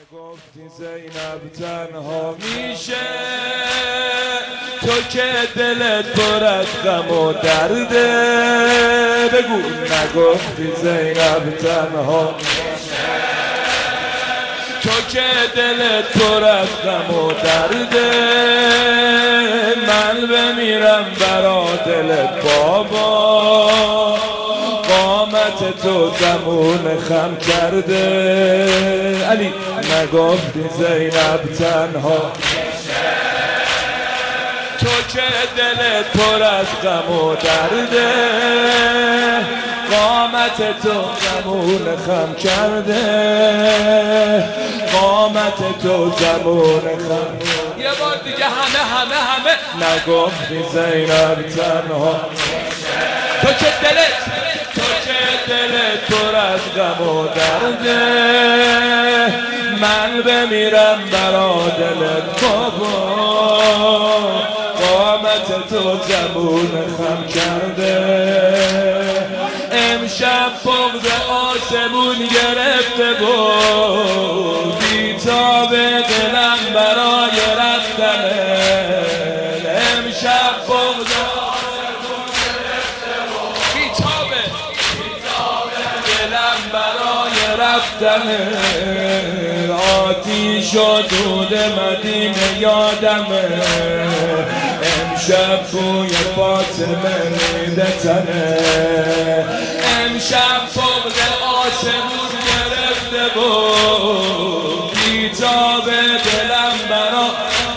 نگفتی زینب تنها میشه، تو که دلت پر از غم و درده. بگو نگفتی زینب تنها میشه، تو که دلت پر از غم و درده. من بمیرم برا دلت بابا، قامت تو زمون خم کرده. علی نگفتی زینب تنها میشه، تو که دلت پر از غم و درده. قامت تو زمون خم کرده، قامت تو زمون خم. یه بار دیگه همه نگفتی زینب تنها میشه، تو که دلت پر از غم و درده. من بمیرم برا دلت بابا، قامت تو زمون خم کرده. امشب بغض آسمون گرفته بود، بیتاب دلم برای رفتنه. امشب بغض آسمون گرفته بود، بیتاب دلم برای رفتنه. آتیش و دود مدینه یادمه، امشب بوی فاطمه میده تنه. امشب بغض آسمون گرفته بود، بیتاب دلم برا.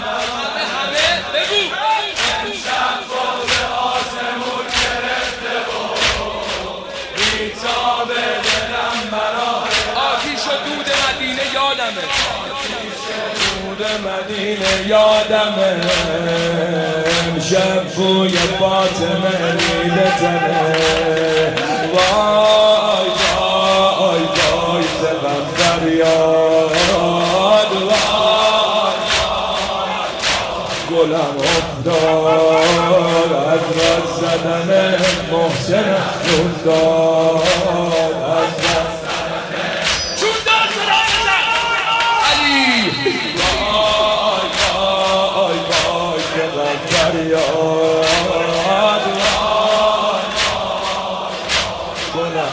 بگو امشب بغض آسمون گرفته بود، بیتاب دلم برا. آتیش و دود مدینه یادمه، دود مدینه یادمه. امشب بوی فاطمه میده تنه. وای وای وای زبم فریاد، وای گلم افتاد از رد زدن محسن افتاد، از رد زدن چون دار زدن علی. وای وای وای زبم فریاد، گلم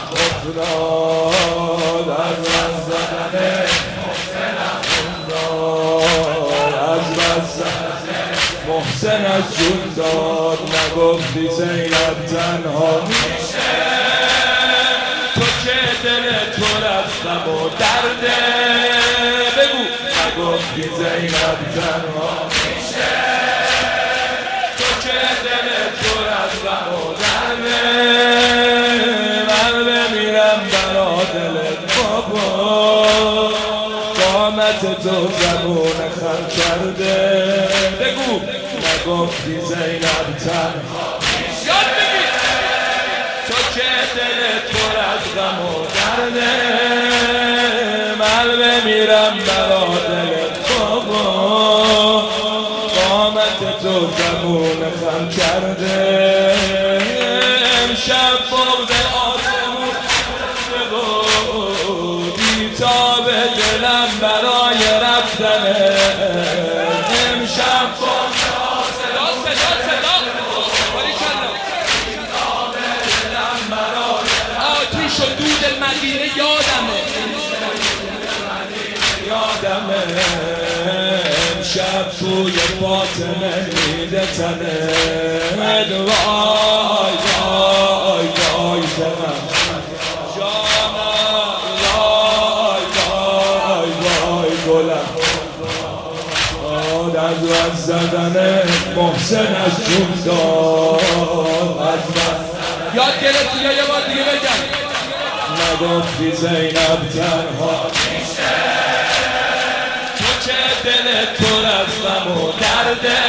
افتاد از رد زدن محسن افتاد، از رد زدن محسن از جون داد. نگفتی زینب تنها میشه، تو که دلت پر از غم و درده. بگو نگفتی زینب تنها میشه، تو که دلت پر از غم و درده. من بمیرم برا دلت بابا، قامت تو زمون خم کرده. بگو نگفتی زینب تنها میشه، یاد بگیر تو که دلت پر از غم و درده. من بمیرم برا دلت بابا، قامت تو زمون خم کرده. امشب بغض آسمون گرفته بود، بیتاب دلم برای رفتنه. امشب بغض آسمون بیتاب دلم برای آتیش و دود مدینه یادمه، یادمه. امشب بوی فاطمه میده تنه. وای وای وای زنم جانم، وای وای وای گلم از رد زدن محسن از جون داد. یاد گرفتی یا یه بار دیگه بگم؟ نگفتی زینب تنها میشه، تو که دلت پر از غم و درده.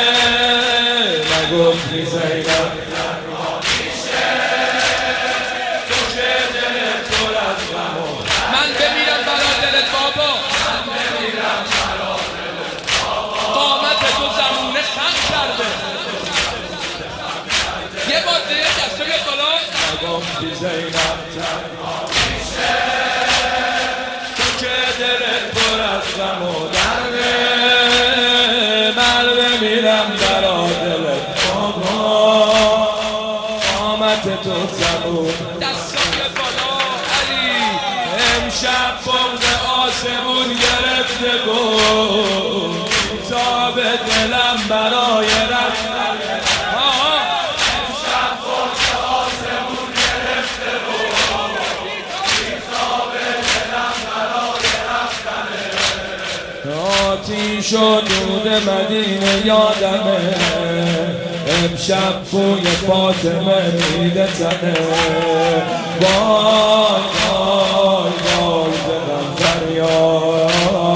نگفتی زینب تنها میشه، تو که دلت پر از غم و درده. من بمیرم برا دلت بابا، من بمیرم برا دلت بابا، قامت تو زمونه خم کرده. یه بار دیگه دسته بیاد بالا. نگفتی زینب تنها میشه، تو که دلت پر از غم و درده من بمیرم برا دلت بابا قامت تو زبون دستای بالا علی امشب بغض آسمون گرفته بود تا به دلم برای رفتن امشب بغض آسمون گرفته بود تا به دلم برای رفتن آتیش و دود مدینه یادمه امشب بوی فاطمه میده تنه وای وای وای دلم فریاد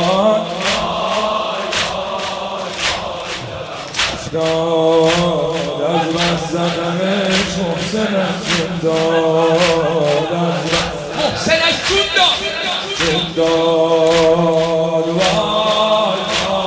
افتاد از بس زدمش محسنش جون داد محسنش جون داد وای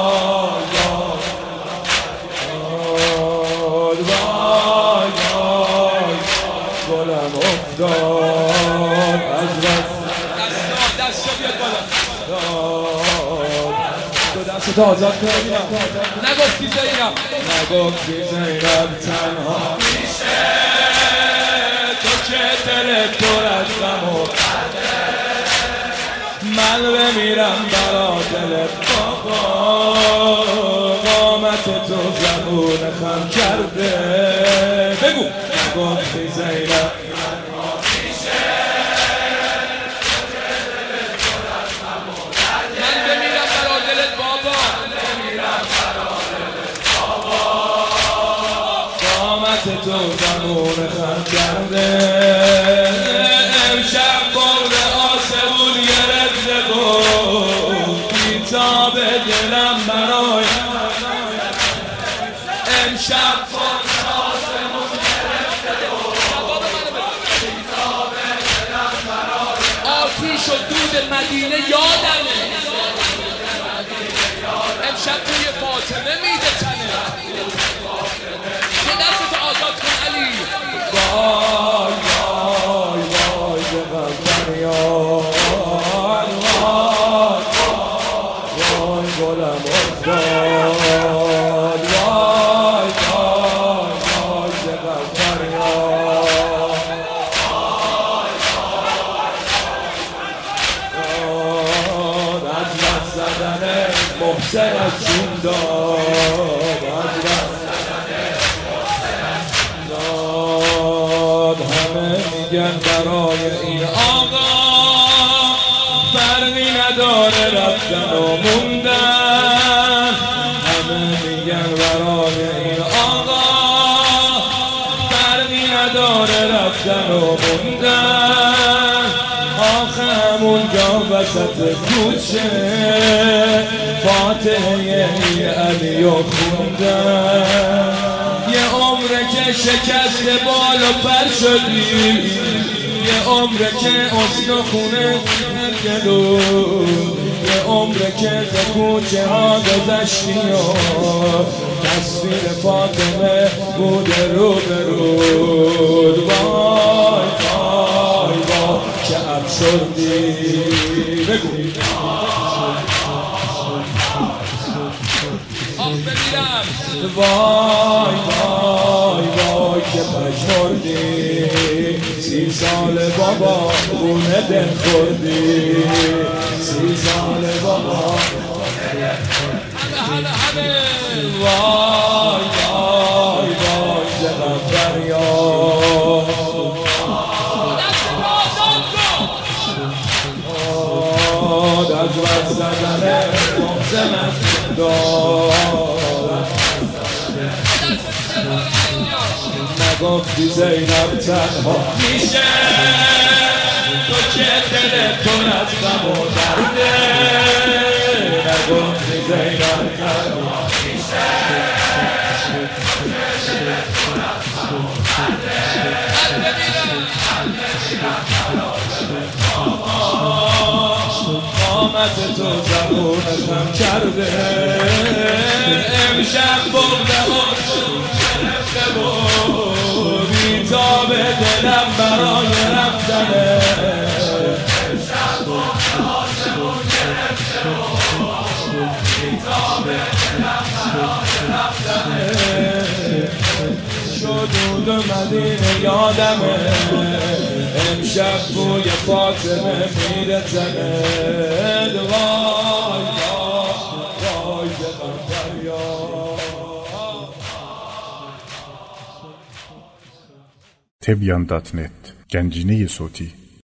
گلم افتاد از بس دست بیاد بالا تو دست تو آزاد کنم نگفتی زینب نگفتی زینب تنها میشه تو که دلت پر از غم و من بمیرم برا دلت بابا قامت تو زبون خم کرده بگو نگفتی زینب تو زمون خم کرده امشب بغض آسمون گرفته بود بیتاب دلم برای امشب بغض آسمون گرفته بود بیتاب دلم برای آتیش و دود مدینه یادمه امشب توی فاطمه میده تنه وای وای وای دلم فریاد وای گلم افتاد وای وای وای دلم فریاد از بس زدن محسنش جون داد از بس همه میگن برای این آقا فرقی نداره رفتن و موندن همه میگن برای این آقا فرقی نداره رفتن و موندن آخه همونجا وسط کوچه فاتحه علی و خوندن یه عمره که شکست بال و پر شدی یه عمره که اصل خونه گلو یه عمره که به کوچه ها گذشتی و تصویر فاطمه بوده رو به رود وای وای وای که افسردی بگو وای وای وای که پشمردی 30 سال بابا خونه دل خوردی 30 سال بابا وای وای وای دلم فریاد از بس زدن محسنش داد نگفتی زینب تنها میشه تو که دلت پر از غم و درده نگفتی زینب تنها میشه تو که دلت پر از غم و قامت تو زبون خم کرده امشب بغض آسمون گرفته بود بیتاب دلم برای رفتنه امشب بغض آسمون گرفته بود شدود مدینه یادمه امشب بوی فاطمه میره زند وای وای دلم فریاد. Tebyan.net Gənciniyi Soti